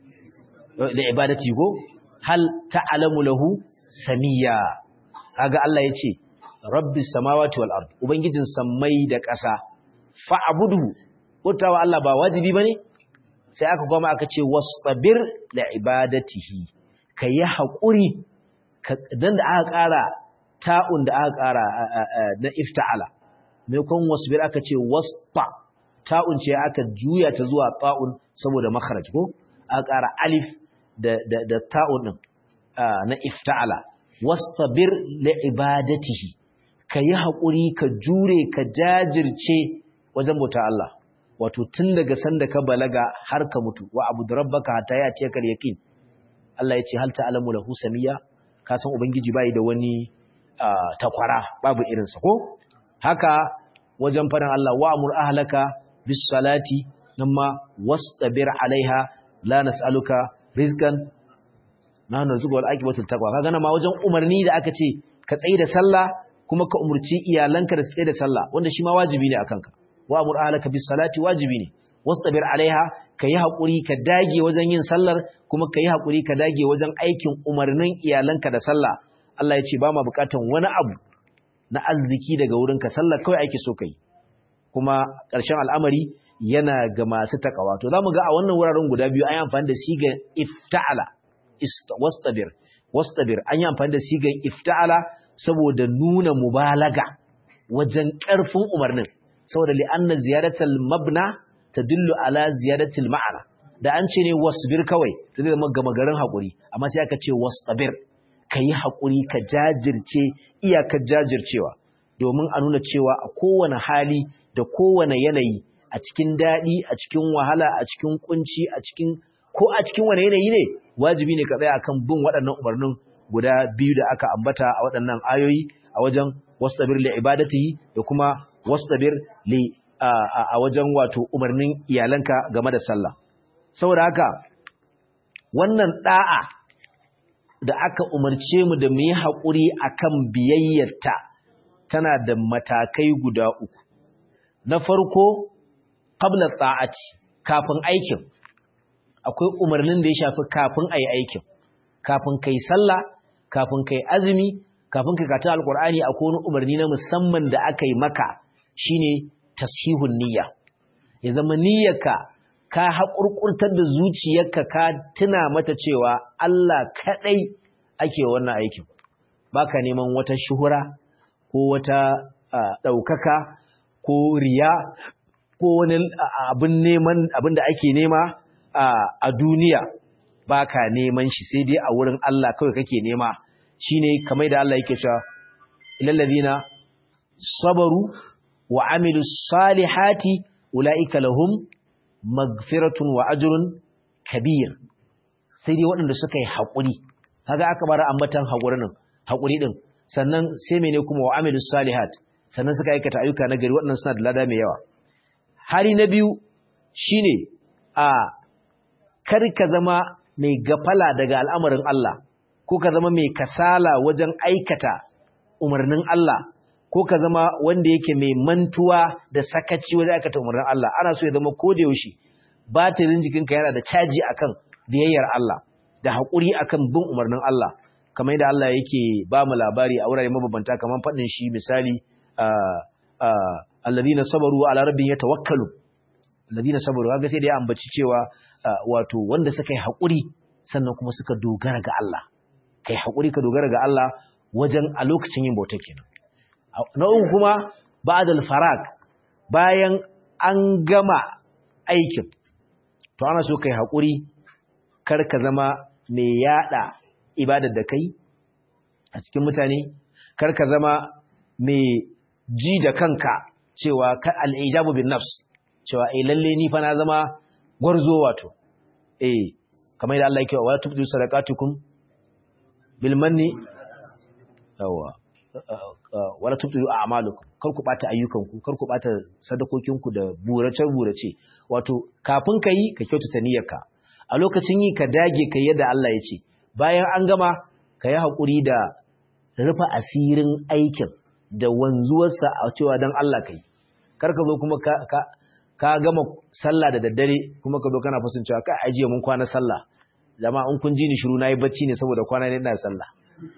da ibadati go hal ta'lamu lahu samiyya kaga Allah ya ce rabbis samawati wal ard ubangijin sammai da ƙasa fa'budu watawa Allah ba wajibi bane sai aka goma aka ce wastabir li ibadatihi kayi hakuri dan da aka ƙara ta'un da aka ƙara na ifta'ala me kun wasbir aka ce wasta ta'un ce aka juya ta zuwa ta'un saboda makharaj ko aka ƙara alif da ta'un din na ifta'ala wastabir li'ibadatihi kayi hakuri ka jure ka jajirce wajen bauta Allah wato tun daga sanda ka balaga har ka mutu wa abud rabbaka hatta ya'ti kal yaqin Allah yace hal ta'lamu lahu samiyya ka san ubangiji bai da wani takwara babu irin sa ko haka wajen fadan Allah wa amur ahlaka bis salati namma wastabir alaiha la nas'aluka rizqan na zuwa al'aqibatul taqwa kaga nan ma wajen umarni da aka ce ka tsaye da sallah kuma ka umurci iyalanka da tsaye da sallah wanda shi ma wajibi ne akan ka wa amur ahlaka bis salati wajibi ne wastabir alaiha kayi hakuri ka dage wajen yin sallar kuma kayi hakuri ka dage wajen aikin umarnin iyalanka da sallah Allah ya ce ba ma bukatan wani abu na arziki daga wurinka sallar kawai ake so kai kuma ƙarshen al'amari yana ga masu takawa to zamu ga a wannan wuraren guda biyu an yi amfani da sigar ifta'ala wastabir an yi amfani da sigar ifta'ala saboda nuna mubalaga wajen ƙarfin umarnin saboda li'anna ziyaratul mabna tadullu ala ziyaratul ma'ana da an ce ne wasbir kawai to zai zama gama garin hakuri amma sai aka ce wastabir kayi hakuri ka jajirce iyakar jajircewa domin a nuna cewa a kowane hali da kowane yanayi a cikin daɗi a cikin wahala a cikin kunci a cikin wani yanayi ne wajibi ne ka tsaya akan bin waɗannan umarnin guda biyu da aka ambata a waɗannan ayoyi a wajen wastabir li ibadatihi da kuma wastabir li a wajen wato umarnin iyalanka game da sallah saboda haka wannan da'a da aka umarce mu da mu yi haƙuri akan biyayyarta tana da matakai guda uku na farko qabla ta'ati kafin aikin akwai umarnin da ya shafi kafin ayi aikin kafin kai sallah kafin kai azumi kafin kai karatu alqur'ani akwai wani umarni na musamman da aka yi maka shine tashihun niyya ya zama niyyarka ka haƙurƙurtar da zuciyarka ka tuna mata cewa Allah kaɗai ake wannan aikin baka neman wata shuhura ko wata ɗaukaka ko riya ko wani abin da ake nema a duniya baka neman shi sai dai a wurin Allah kawai kake nema shine kamar da Allah yake cewa ilal ladina sabaru wa amilus salihati ulaika lahum magfiratun wa ajrun kabir sai dai waɗanda suka yi haƙuri kaga aka bar ambatan haƙuri din sannan sai mene kuma wa amilus salihat sannan suka aikata ayyuka na gari waɗannan suna da lada mai yawa hari na biyu shine kar ka zama mai gafala daga al'amarin Allah ko ka zama mai kasala wajen aikata umarnin Allah ko ka zama wanda yake mai mantuwa da sakaci wajen aikata umarnin Allah ana so ya zama koda yaushe batirin jikinka yana da caji akan biyayyar Allah da haƙuri akan bin umarnin Allah kamar yadda Allah yake ba mu labari a wurare mabambanta kamar faɗin shi misali alladhina sabaru ala rabbihim yatawakkalu alladhina sabaru kaga sai da ya ambaci cewa wato wanda suka yi haƙuri sannan kuma suka dogara ga Allah kai haƙuri ka dogara ga Allah wajen a lokacin yin bauta kenan na uku kuma ba'dal farag bayan an gama aikin to ana so kai haƙuri kar ka zama mai yada ibadar da kai a cikin mutane kar ka zama mai ji da kanka cewa al-ijabu bin nafs cewa lalle ni fa na zama gwarzo wato kamar yadda Allah yake wa tubdu sadaqatukum bil manni wala tubdu a'malukum kar ku bata ayyukanku kar ku bata sadakokinku da burace wato kafin kai ka kyautata niyyarka a lokacin yi ka dage kai yadda Allah ya ce bayan an gama ka yi hakuri da rufe asirin aikin da wanzuwarsa a cewa dan Allah kai kar ka zo kuma ka gama sallah da daddare kuma ka zo kana fasin cewa kai ajiye mun kwana sallah jama'a in kun ji ni shiru nayi bacci ne saboda kwana ne ina sallah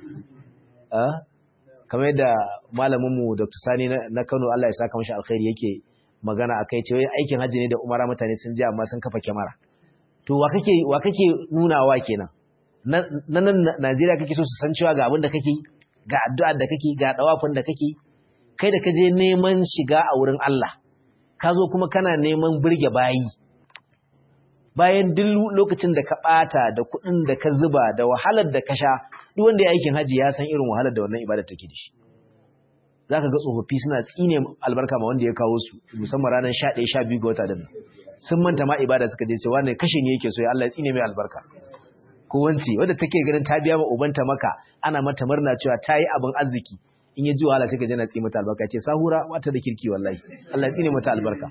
kamar yadda malaminmu Dr. Sani na Kano Allah ya saka mashi alkhairi yake magana akai cewa aikin haji ne da umara mutane sun ji amma sun kafa kyamara to wa kake nunawa kenan nan Najeriya kake so su san cewa ga abin da kake ga addu'ar da kake ga dawafin da kake kai da kaje neman shiga a wurin Allah ka zo kuma kana neman burge bayi bayan duk lokacin da ka bata da kuɗin da ka zuba da wahalar da ka sha duk wanda ya aikin haji ya san irin wahalar da wannan ibada take da shi zaka ga tsofaffi suna tsine albarka ma wanda ya kawo su musamman ranar 11 12 ga wata din sun manta ma ibada suka je cewa ne kashe ne yake so ya Allah ya tsine mai albarka ko wanci wanda take ganin ta biya ma ubanta maka ana mata murna cewa ta yi abin arziki in ya ji wahala sai ka je na tsine mata albarka ce sahura wata da kirki wallahi Allah ya tsine mata albarka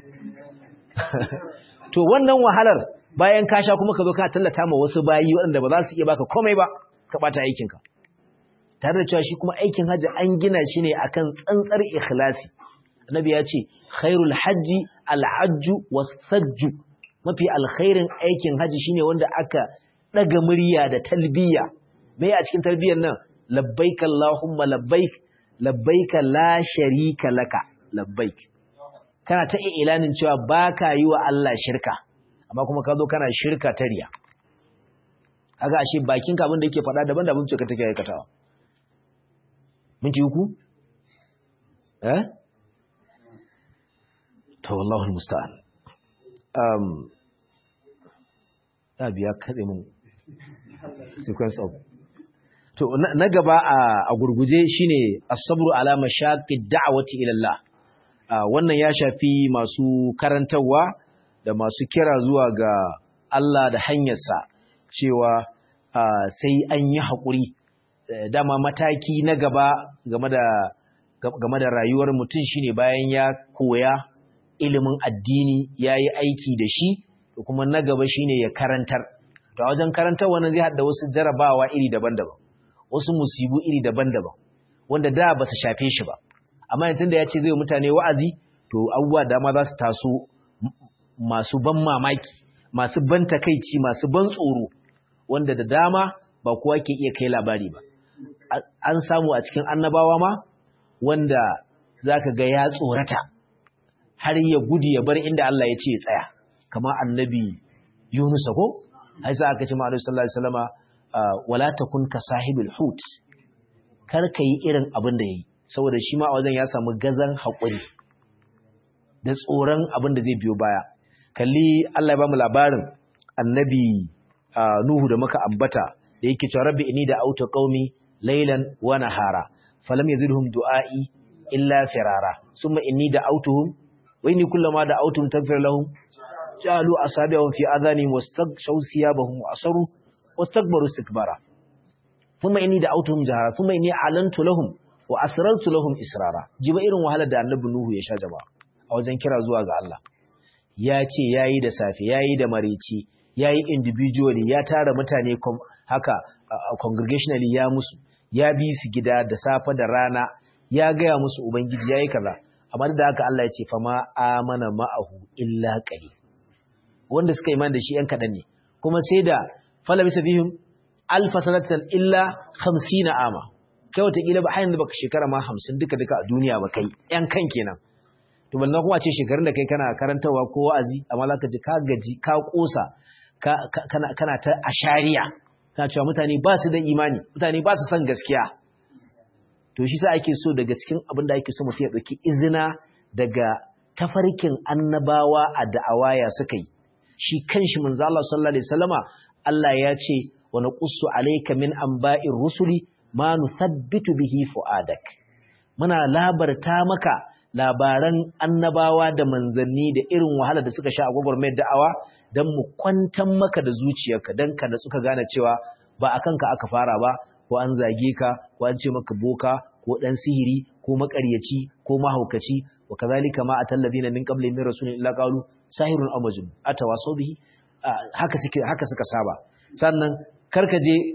to wannan wahalar bayan ka sha kuma ka zo ka tallata ma wasu bayi waɗanda ba za su iya baka komai ba ka bata aikinka tare da cewa shi kuma aikin hajji an gina shi ne akan tsantsar ikhlasi annabi ya ce khairul hajji alhajju wasajju mafi alkhairin aikin hajji shine wanda aka daga murya da talbiya me a cikin talbiyar nan labbaik allahumma labbaik labbaik la sharika laka labbaik kana ta ilanin cewa baka yi wa Allah shirka amma kuma ka zo kana shirka ta riya kaga ashe bakinka abin da yake faɗa daban da abin da take aikatawa minti uku to wallahi almusta'an biya kade mun sequence of to na gaba a gurguje shine as-sabru ala mashaqi da'wati ila Allah wannan ya shafi masu karantawa da masu kira zuwa ga Allah da hanyarsa cewa sai an yi haƙuri dama mataki na gaba game da rayuwar mutum shine bayan ya koya ilimin addini ya yi aiki da shi da kuma na gaba shine ya karantar to a wajen karantar wannan zai haɗa wasu jarabawa iri daban-daban wasu musibu iri daban-daban wanda da ba su shafe shi ba amma yanzu da ya ce zai mutane wa'azi to abubuwa dama za su taso masu ban mamaki masu ban takaici masu ban tsoro wanda da dama ba kowa ke iya kai labari ba. An samu a cikin annabawa ma wanda zaka ga ya tsorata har ya gudu ya bar inda Allah ya ce ya tsaya, kamar annabi Yunus ko ai sai aka ce ma Annabi sallallahu alaihi wasallama wala takun ka sahibul hut, kar ka yi irin abin da yayi, saboda shi ma a wajen ya samu gazan haƙuri da tsoron abin da zai biyo baya. Kalli Allah ya bamu labarin annabi Nuhu da muka ambata da yake cewa rabbi inni da auta qaumi laylan wa nahara falam yazidhum du'ai illa firara summa inni da autuhum wa inni kullama da autuhum taghfir lahum jalu asabi'ahum fi adhanihim wastaghshaw thiyabahum wa asaru wastakbaru istikbara thumma inni da autuhum jahara thumma inni alantu lahum wa asrartu lahum israra. Jiba irin wahalar da annabi Nuhu ya sha jama'a a wajen kira zuwa ga Allah. Ya ce yayi da safe, yayi da marici, yayi individually, ya tara mutane haka congregationally ya musu, ya bi su gida da safe da rana, ya gaya musu ubangiji yayi kaza. Amma da haka Allah ya ce fa ma amana ma'ahu illa qalil. Wanda suka imani da shi yan kadan ne. Kuma sai da falabisa bihim alfa sanatan illa 50 ama. Kai wata kila ba hayin da baka shekara ma 50 duka a duniya ba kai yan kan kenan. To ballan kuma ce shekarun da kai kana karantawa ko wa'azi amma zaka ji ka gaji ka kosa kana ta ashariya kana cewa mutane ba su da imani, mutane ba su san gaskiya. To shi sa ake so daga cikin abin da ake so mutum ya dauki izina daga tafarkin annabawa a da'awaya suka yi. Shi kanshi manzo Allah sallallahu alaihi wasallama Allah ya ce wa naqussu alayka min anba'ir rusuli ma nuthabbitu bihi fuadak. Muna labarta maka labaran annabawa da manzanni da irin wahala da suka sha a gwagwarmayar da'awa don mu kwantan maka da zuciyarka don ka da suka gane cewa ba a kanka aka fara ba, ko an zage ka ko an ce maka boka ko dan sihiri ko makaryaci ko mahaukaci. Wa kazalika ma atallazina min qablihim min rasulin illa qalu sahirun aw majnun atawasaw bihi. Haka suka saba. Sannan kar ka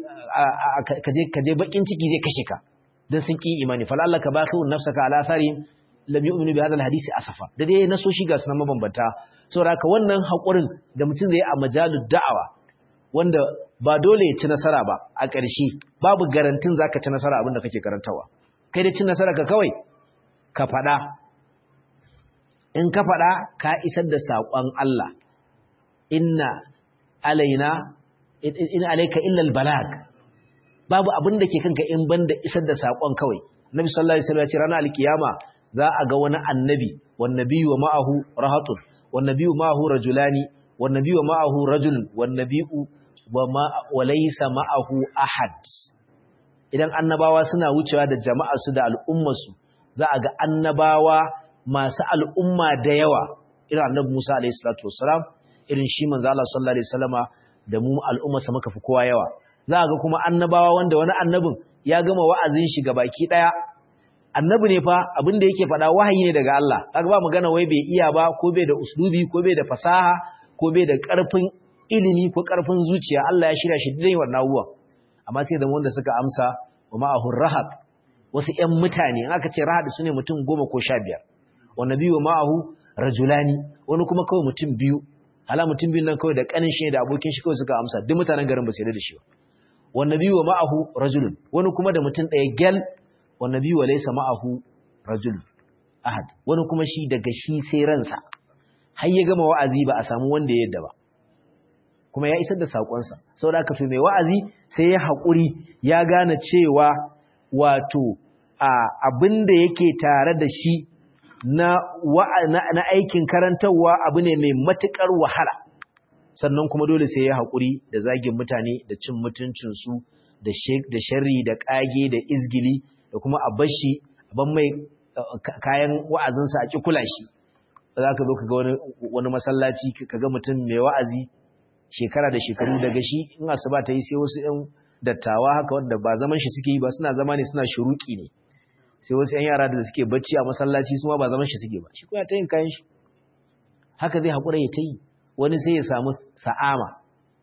je bakin ciki zai kashe ka dan sun ki imani fa la'allaka baqi'un nafsaka ala atharihim lam yu'minu bi hadha al-hadisi asafa. Da dai na so shi ga sunan mabambanta. Saboda haka wannan hakurin da mutum zai a majalud da'awa wanda ba dole ya ci nasara ba, a ƙarshe babu garantin zaka ci nasara abinda kake karantawa. Kai da cin nasara ka kawai ka faɗa. In ka faɗa ka isar da saƙon Allah. Inna alayka illa al-balag. Babu abin da ke kanka in banda isar da saƙon kawai. Nabi sallallahu alaihi wasallam ya ce ranar alkiyama za a ga wani annabi, wan nabiyyu wa ma'ahu rahatun, wan nabiyyu ma'ahu rajulani, wan nabiyyu ma'ahu rajulun, wan nabiyyu wa laysa ma'ahu ahad. Idan annabawa suna wucewa da jama'a su da al'ummar su, za a ga annabawa masu al'umma da yawa, irin annabi Musa alaihi salatu wassalam, irin shi manzo Allah sallallahu alaihi wasallama da mu al'ummar sa muka fi kowa yawa. Za a ga kuma annabawa wanda wani annabin ya gama wa'azin shi gabaki daya. Annabi ne fa abin da yake faɗa wahayi ne daga Allah. Kaga ba magana wai bai iya ba ko bai da uslubi ko bai da fasaha ko bai da ƙarfin ilimi ko ƙarfin zuciya. Allah ya shirya shi dai wannan abubuwa. Amma sai da wanda suka amsa wa ma'ahu rahat, wasu ƴan mutane, in aka ce rahat sune mutum 10 ko 15. Wa nabiyyu ma'ahu rajulani, wani kuma kawai mutum 2. Hala mutum 2 nan kawai da kanin shi da abokin shi kawai suka amsa. Duk mutanen garin ba su yarda da shi ba. Wa nabiyyu ma'ahu rajulun, wani kuma da mutum ɗaya gel. Wa nabiyyu laysa ma'ahu rajul ahad, wani kuma shi daga shi sai ransa har ya gama wa'azi ba a samu wanda ya yadda ba, kuma ya isar da sakonsa. Saboda haka fi mai wa'azi sai ya haƙuri, ya gane cewa wato abin da yake tare da shi na aikin karantarwa abu ne mai matuƙar wahala. Sannan kuma dole sai ya haƙuri da zagin mutane da cin mutuncinsu da sharri da ƙage da izgili, da kuma a bashi ban mai kayan wa'azinsa a ƙi kula shi. Za ka zo ka ga wani masallaci ka ga mutum mai wa'azi shekara da shekaru daga shi in asuba ta yi sai wasu ‘yan dattawa haka wanda ba zaman shi suke yi ba, suna zama ne suna shuruki ne, sai wasu ‘yan yara da suke bacci a masallaci su ma ba zaman shi suke ba, shi kuma ta yin kayan shi haka zai haƙura ya ta yi. Wani sai ya samu sa'ama.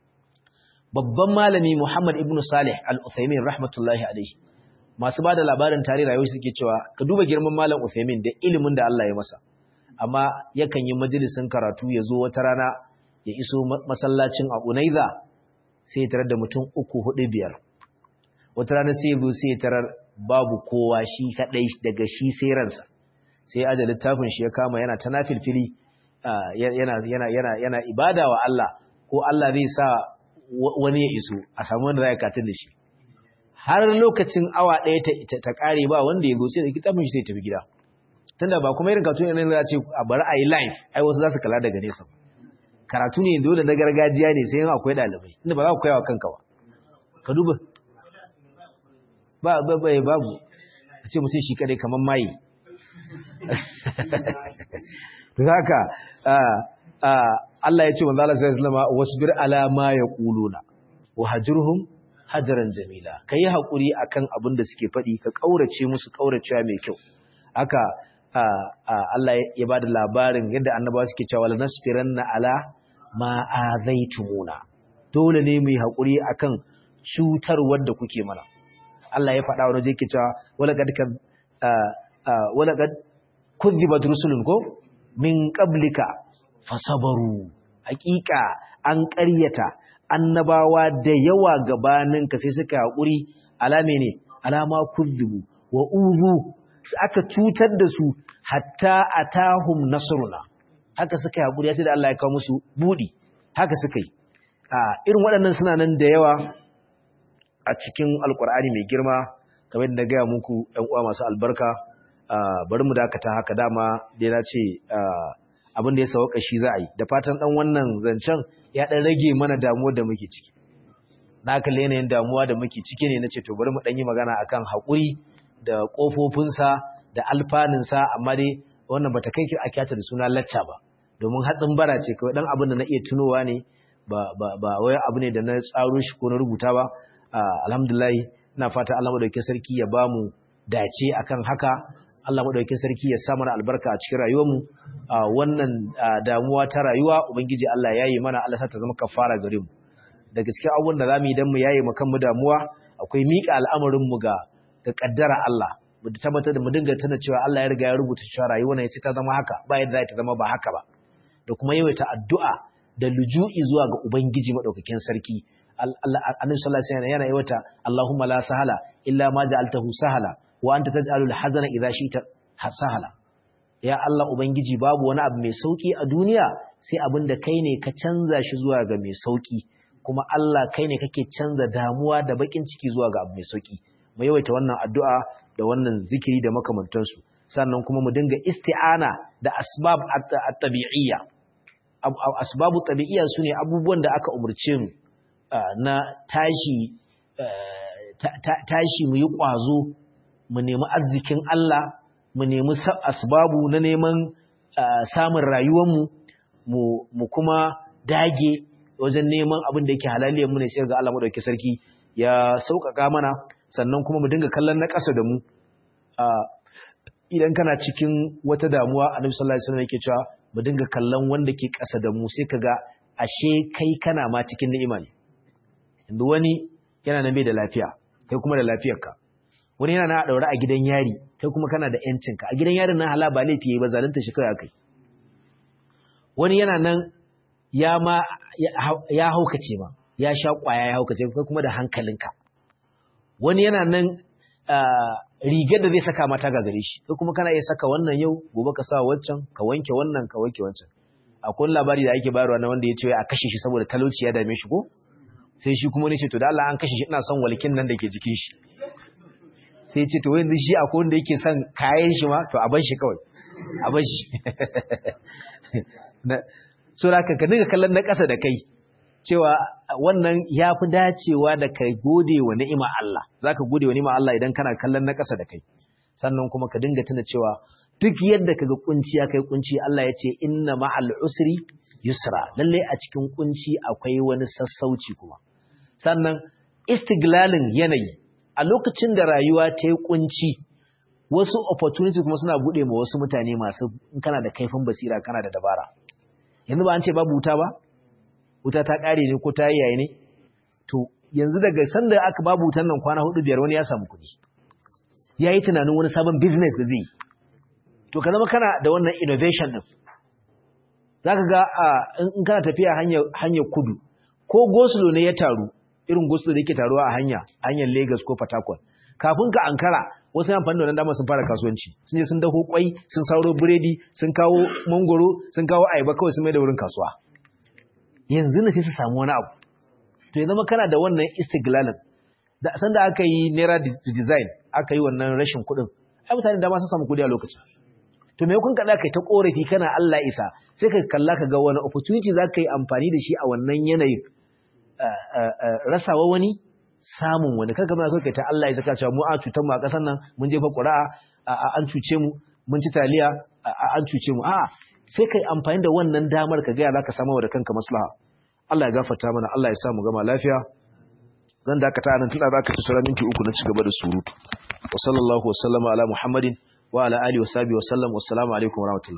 Babban malami Muhammad ibn Salih al-Uthaymin rahmatullahi alaihi, masu ba da labarin tarihi rayuwar suke cewa ka duba girman malam Uthaymin da ilimin da Allah ya masa, amma yakan yi majalisin karatu ya zo wata rana ya iso masallacin a Unaiza sai ya tarar da mutum 3, 4, 5 wata rana sai zo sai tarar babu kowa shi kadai daga shi sai ransa sai aje littafin shi ya kama yana ta nafilfili yana ibada wa Allah ko Allah zai sa wani ya iso a samu wanda zai katin da shi har lokacin awa ɗaya ta kare ba wanda ya zo sai da littafin shi sai tafi gida tunda ba kuma irin katun yana za ce a bari a yi live ai wasu za su kala daga nesa karatu ne dole na gargajiya ne sai yin akwai ɗalibai inda ba za ku koya wa kanka ba ka duba babu a ce mutum shi kadai kamar maye to haka Allah ya ce manzo Allah sallallahu alaihi wasallam wasbir ala ma yaquluna wa hajurhum hajaran jamila kai hakuri akan abin da suke faɗi ka kaurace musu kauracewa mai kyau haka Allah ya bada labarin yadda annabawa suke cewa la nasfiranna ala ma azaitumuna dole ne mu yi hakuri akan cutarwar da kuke mana Allah ya faɗa wani yake cewa walaqad kuzzibat rusulun ko min qablika fasabaru hakika an ƙaryata annabawa da yawa gabaninka sai suka hakuri alame ne alama kuzzibu wa uzu aka cutar da su hatta atahum nasruna haka suka hakuri sai da Allah ya kawo musu budi haka suka yi irin waɗannan suna nan da yawa a cikin alkur'ani mai girma kamar yadda na gaya muku ɗan uwa masu albarka bari mu dakata haka dama dai na ce abin da ya sauka shi za a yi da fatan ɗan wannan zancen ya ɗan rage mana damuwar da muke ciki na kalle yanayin damuwa da muke ciki ne na ce to bari mu ɗan yi magana akan haƙuri da ƙofofinsa da alfanunsa amma dai wannan bata kai a kyata da suna lacca ba domin hatsin bara ce kawai ɗan abin da na iya tunowa ne ba wai abu ne da na tsaro shi ko na rubuta ba alhamdulillah ina fata Allah madaukakin sarki ya bamu dace akan haka Allah madaukakin sarki ya sa mana albarka a cikin rayuwarmu wannan damuwa ta rayuwa ubangiji Allah yayi mana Allah ta zama kafara gare mu da gaskiya abubuwan da zamu yi dan mu yayi mu kan mu damuwa akwai mika al'amarin mu ga kaddara Allah mu tabbatar da mu dinga tana cewa Allah ya riga ya rubuta cewa rayuwar ne ta zama haka ba yadda za ta zama ba haka ba da kuma yawaita addu'a da luju'i zuwa ga ubangiji madaukakin sarki annabi sallallahu alaihi wasallam yana yawaita Allahumma la sahala illa ma ja'altahu sahala wa anta taj'alul hazana idha shi'ta sahala ya Allah ubangiji babu wani abu mai sauki a duniya sai abin da kai ne ka canza shi zuwa ga mai sauki kuma Allah kai ne kake canza damuwa da bakin ciki zuwa ga abu mai sauki mu yawaita wannan addu'a da wannan zikiri da makamantansu sannan kuma mu dinga isti'ana da asbab at-tabi'iyya asbabu tabi'iyya sune abubuwan da aka umurce mu na tashi mu yi ƙwazo mu nemi arzikin Allah mu nemi asbabu na neman samun rayuwarmu mu kuma dage wajen neman abin da yake halaliyar mu ne sai ga Allah madaukakin sarki ya sauƙaƙa mana sannan kuma mu dinga kallon na ƙasa da mu idan kana cikin wata damuwa Annabi sallallahu alaihi wasallam yake cewa mu dinga kallon wanda ke ƙasa da mu sai kaga ashe kai kana ma cikin ni'ima ne yanzu wani yana nan bai da lafiya kai kuma da lafiyarka wani yana na daure a gidan yari kai kuma kana da yancinka a gidan yarin nan hala ba laifi yayi ba zalunta shi kai akai wani yana nan ya haukace ma ya sha kwaya ya haukace kai kuma da hankalinka wani yana nan rigar da zai saka mata gagare shi kai kuma kana iya saka wannan yau gobe ka sa wancan ka wanke wannan ka wanke wancan akwai labari da ake bayarwa na wanda ya ce a kashe shi saboda talauci ya dame shi ko sai shi kuma ne ce to da Allah an kashe shi ina son walkin nan da ke jikin shi sai ce to yanzu shi akwai wanda yake son kayan shi ma to a bar shi kawai a bar shi so da ka dinga kallon na ƙasa da kai cewa wannan ya fi dacewa da ka gode wa ni'ima Allah za ka gode wa ni'ima Allah idan kana kallon na ƙasa da kai sannan kuma ka dinga tuna cewa duk yadda ka ga kunci ya kai kunci Allah ya ce inna ma'al usri yusra lalle a cikin kunci akwai wani sassauci kuma sannan istiglalin yanayi a lokacin da rayuwa ta yi kunci wasu opportunity kuma suna bude ma wasu mutane masu in kana da kaifin basira kana da dabara yanzu ba an ce babu wuta ba wuta ta kare ne ko ta yi yayi ne to yanzu daga sanda aka babu wutan nan kwana 4-5 wani ya samu kuɗi yayi tunanin wani sabon business da zai to ka zama kana da wannan innovation din zaka ga in kana tafiya hanyar kudu ko gosulo ne ya taru irin gosulo da yake taruwa a hanyar Lagos ko Port Harcourt kafin ka ankara wasu amfani da wannan dama sun fara kasuwanci sun je sun daho kwai sun sauro biredi sun kawo mangoro sun kawo ayaba kawai sun mai da wurin kasuwa yanzu ne sai su samu wani abu to ya zama kana da wannan istiglalin da san da aka yi naira design aka yi wannan rashin kuɗin ai mutane da ma sun samu kuɗi a lokacin to me kun kada kai ta korafi kana Allah isa sai ka kalla ka ga wani opportunity za ka yi amfani da shi a wannan yanayin rasawa wani samun wani kaga muna kai ta Allah isa ka cewa mu a cutar mu a ƙasar nan mun jefa ƙura'a an cuce mu mun ci taliya an cuce mu a'a sai kai amfani da wannan damar ka ga za ka samu da kanka maslaha Allah ya gafarta mana Allah ya sa mu gama lafiya zan dakata nan tunda zaka ci sura minti 3 na cigaba da surutu wa sallallahu wa sallama ala muhammadin wa ala alihi wa sahbihi wa sallam wassalamu alaikum wa rahmatullahi